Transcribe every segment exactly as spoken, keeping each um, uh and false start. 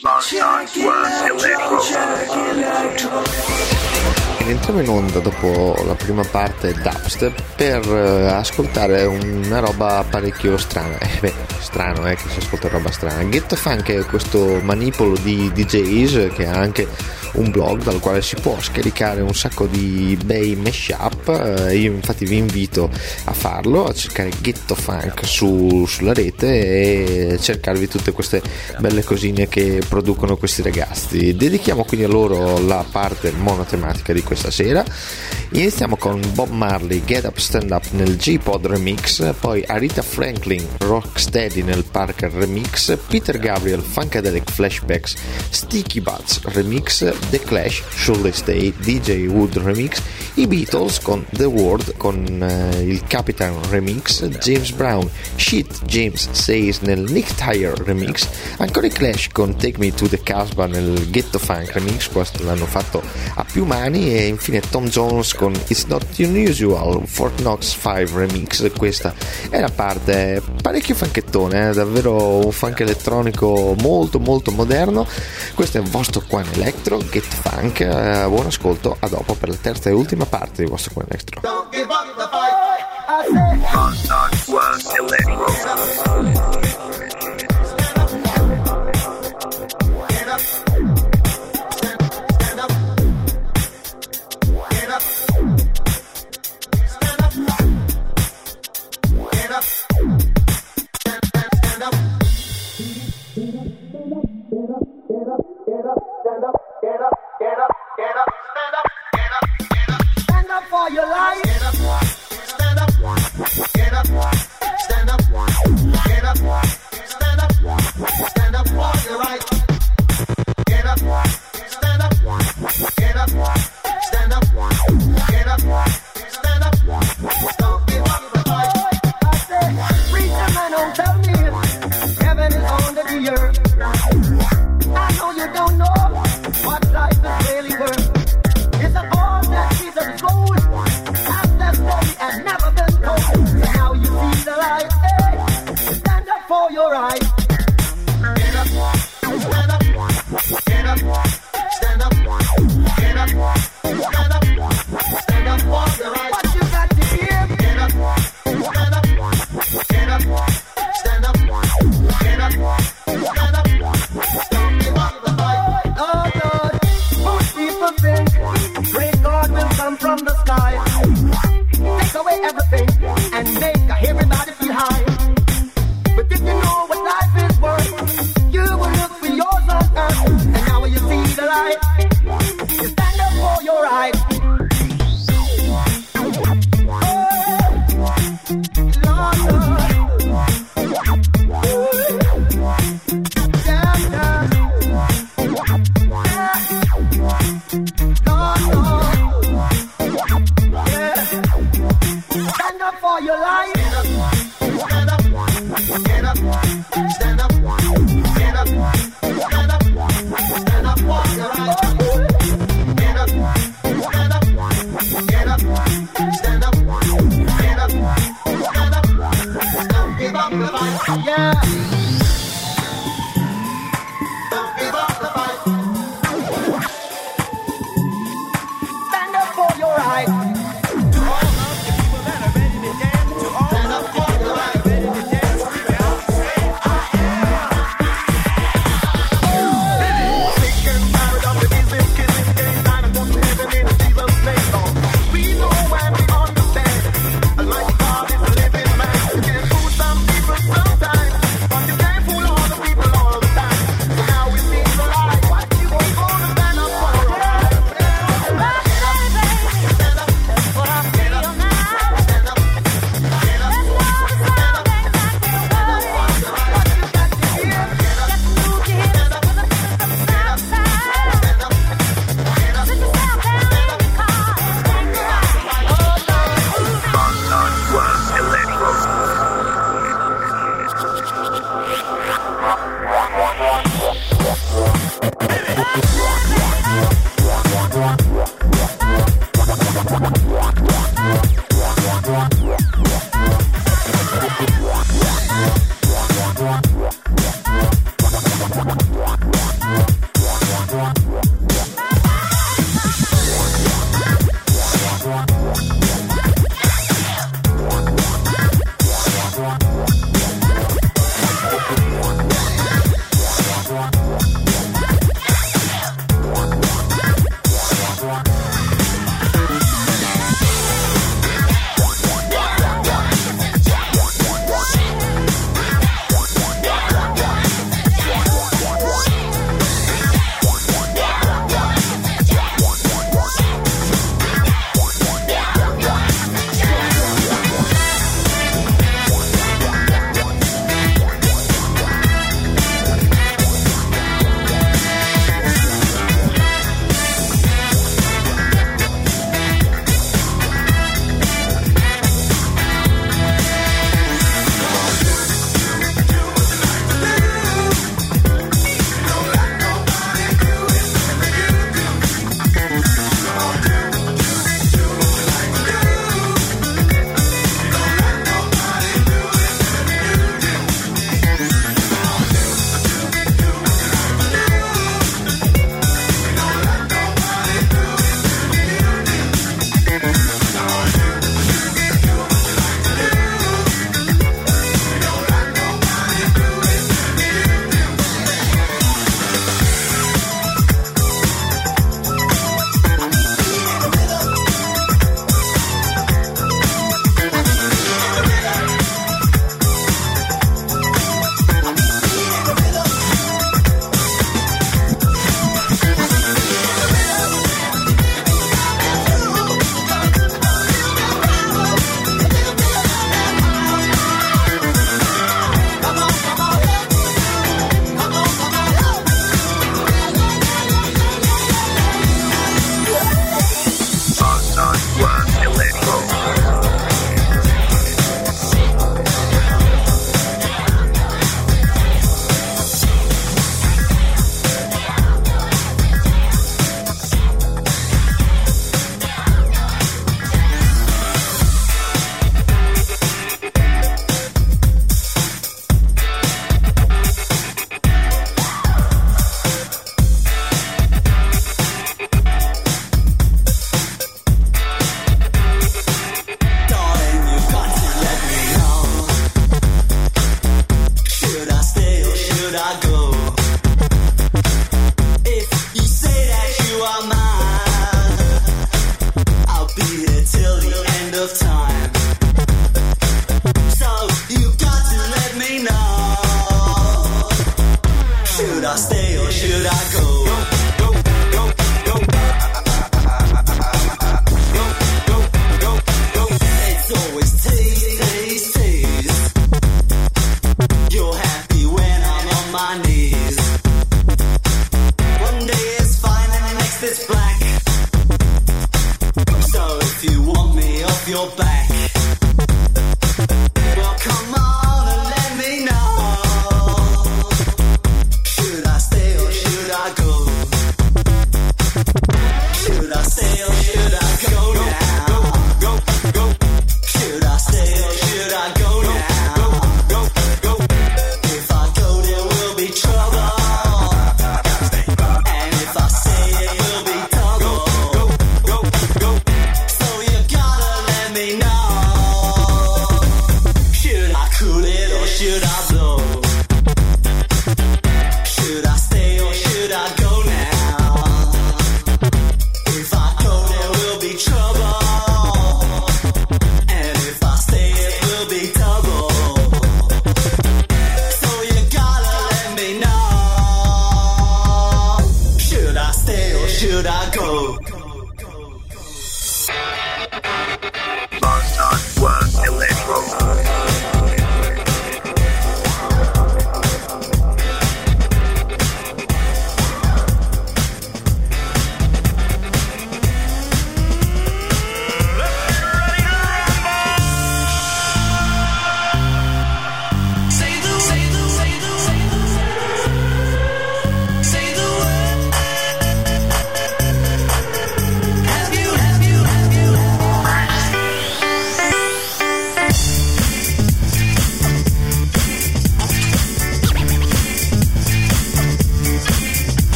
Ed entriamo in onda dopo la prima parte dubstep per uh, ascoltare una roba parecchio strana. Eh beh, strano eh, che si ascolta roba strana. Ghetto Funk è questo manipolo di D Js che ha anche un blog dal quale si può scaricare un sacco di bei mashup. Uh, io infatti vi invito a farlo, a cercare Ghetto Funk su, sulla rete e cercarvi tutte queste belle cosine che producono questi ragazzi. Dedichiamo quindi a loro la parte monotematica di questa sera. Iniziamo con Bob Marley Get Up Stand Up nel J-Pod remix, poi Aretha Franklin Rocksteady nel Parker remix, Peter Gabriel Funkadelic Flashbacks Sticky Butts remix, The Clash Should They Stay D J Wood remix, i Beatles con The World con uh, il Capitan remix, James Brown Shit James Says nel Nick Tire remix, ancora i Clash con Take Me to the Casbah nel Ghetto Funk remix, questo l'hanno fatto a più mani, e infine Tom Jones con It's Not Unusual Fort Knox cinque remix. Questa è la parte parecchio funkettone, eh? Davvero un funk elettronico molto molto moderno. Questo è il vostro Quan Electro Get Funk, eh, buon ascolto, a dopo per la terza e ultima parte di vostro Quan Electro. Don't give up the fight. For your life, stand up, stand up, get up, stand up, get up,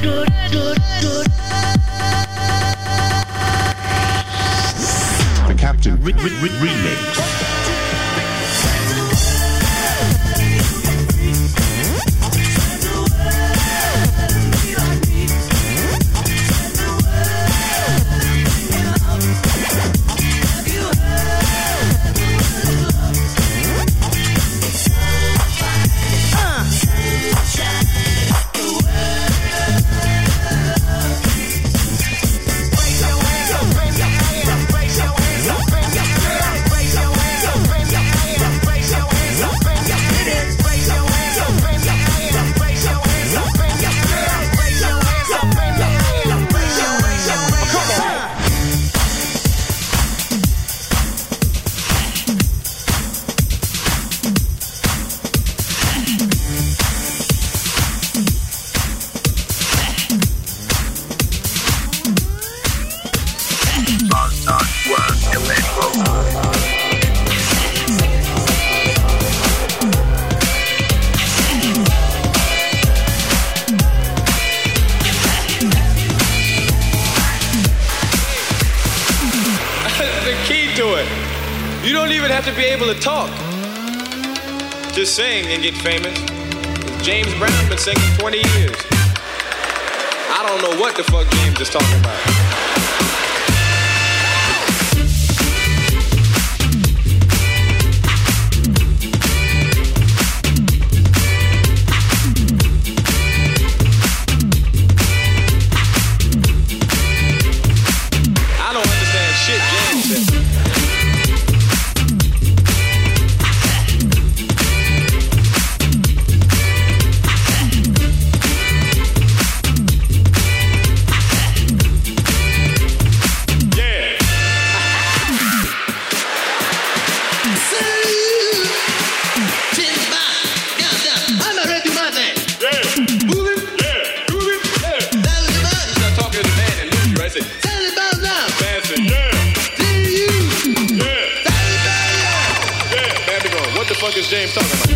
The Captain re- re- re- Remix. Just sing and get famous. James Brown been singing twenty years. I don't know what the fuck James is talking about. I don't understand shit James said. What the fuck is James talking about?